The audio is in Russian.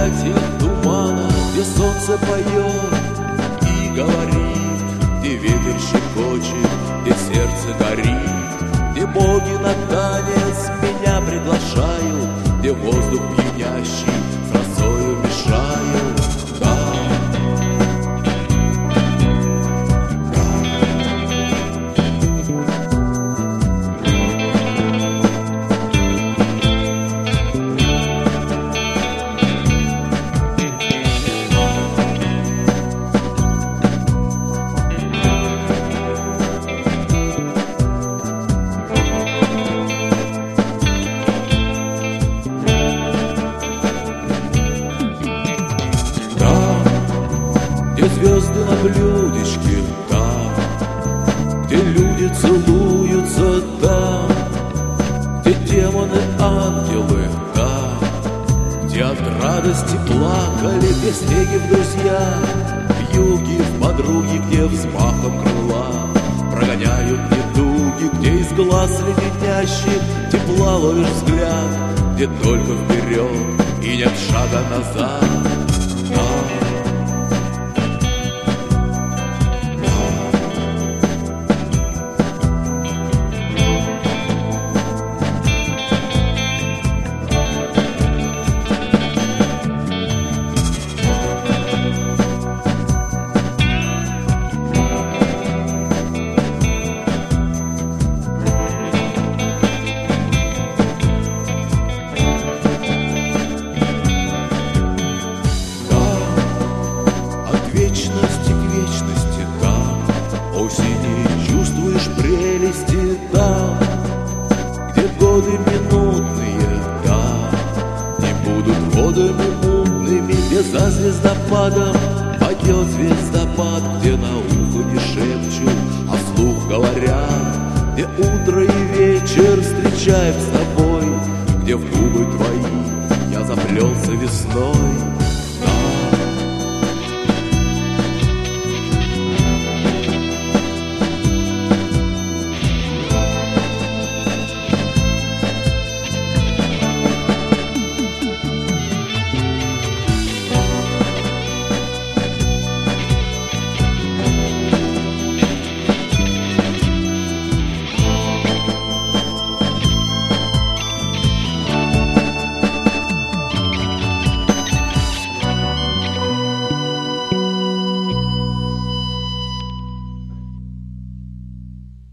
объятиях тумана, где солнце поет и говорит, где ветер щекочет, где сердце горит, где боги на танец меня приглашают, где воздух пьянящий с росою мешают. Да. Где звезды на блюдечке, там, где люди целуются, там, где демоны, ангелы, там, где от радости плакали, где снеги в друзья, в юге, в подруги, где взмахом крыла прогоняют недуги, где из глаз леденящих тепла ловишь взгляд, где только вперед и нет шага назад. Вечности к вечности там, осени чувствуешь прелести там, где годы минутные там не будут водами мутными, где за звездопадом падет звездопад, где на ухо не шепчут, а вслух говорят, где утро и вечер встречаем с тобой, где в губы твои